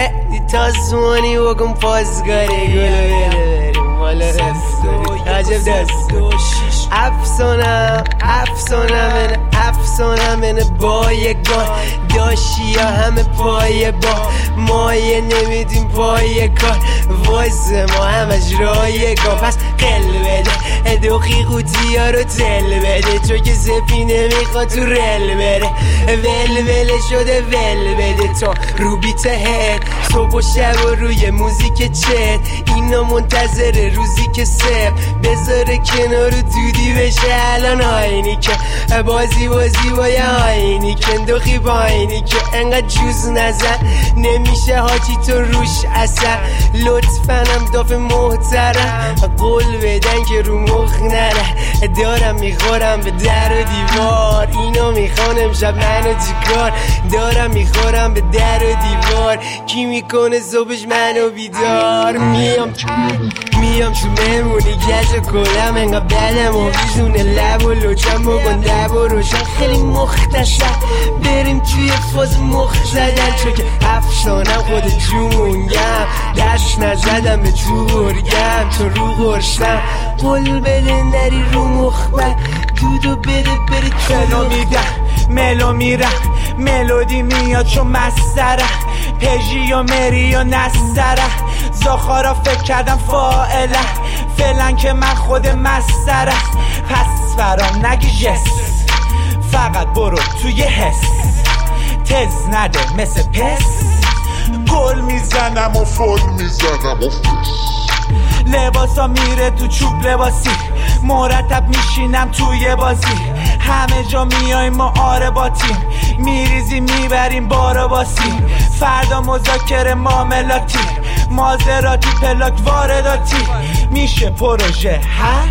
تاسمانی بکن پاسگاری گلو بریم مالا عجب دست افسانم اینه بایگان داشی یا همه پای با مایه نمیدیم پای کار واسه ما همش رایگان پس قل بده دوخی قوطی ها رو تل بده چون که سفینه میخواد تو رل بره ول شده ول بده تا رو بیت هد صبح و شب و روی موزیک چت اینا منتظر روزی که سب بذاره کنار دودی بشه الان آینی که بازی با یه آینی که دوخی با آینی که انقدر جوز نزن نمیشه حاجی تو روش اثر لطفنم داف محترم قول بدن که رو مخ نره دارم میخورم به در و دیوار اینو میخوان امشب منو چیکار دارم میخورم به در و دیوار کی میکنه صبحش منو بیدار میام تو مهمونی گشت کلم انقدر بدم و بیزونه لب و لوچم بکن دب و روشن خیلی مختصر بریم توی فاز مخ زدن چون که افسانم خود جونگم دست نزدم به تو برگم تو رو غرشم قول بده نری رو مخبر دودو بده بری کلو ملو میرم ملودی میاد چون مستره پژی و مری و نستره زخارا فکر کردم فائله فعلا که من خود مستره پس فرام نگی جس فقط برو توی حس تز نده مثل پس گل میزنم و فل میزنم و فس لباسا میره تو چوب لباسی مرتب میشینم توی بازی همه جا میایم ما آره با تیم میریزی میبریم بارو باسی فردا مذاکره معاملاتی مازراتی پلاک وارداتی میشه پروژه هر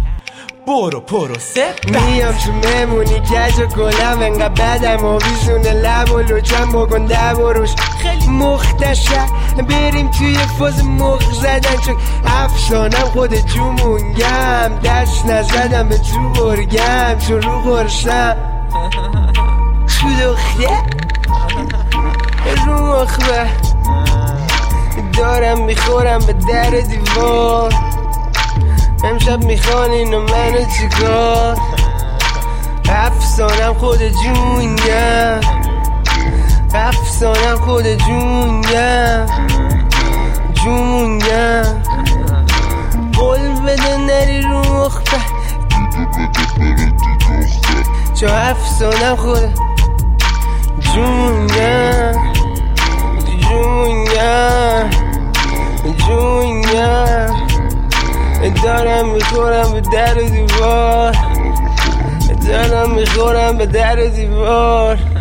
برو پروسه میام تو مهمونی گج و گلم انقدر بدم و بیزونه لب و لوچم بکن دب و روش خیلی مختصر بریم توی فاز مخ زدن چون افسانم خود جمونگم دست نزدم به تو برگم چون رو غرشم تو دخیه رو مخبه دارم میخورم به در دیوار امشب میخوان اینو منو چیکار افسانم خود جونگم افسانم خود جونگم قول بده نری رو مخبر چو افسانم خود جونگم دارم میخورم به در و دیوار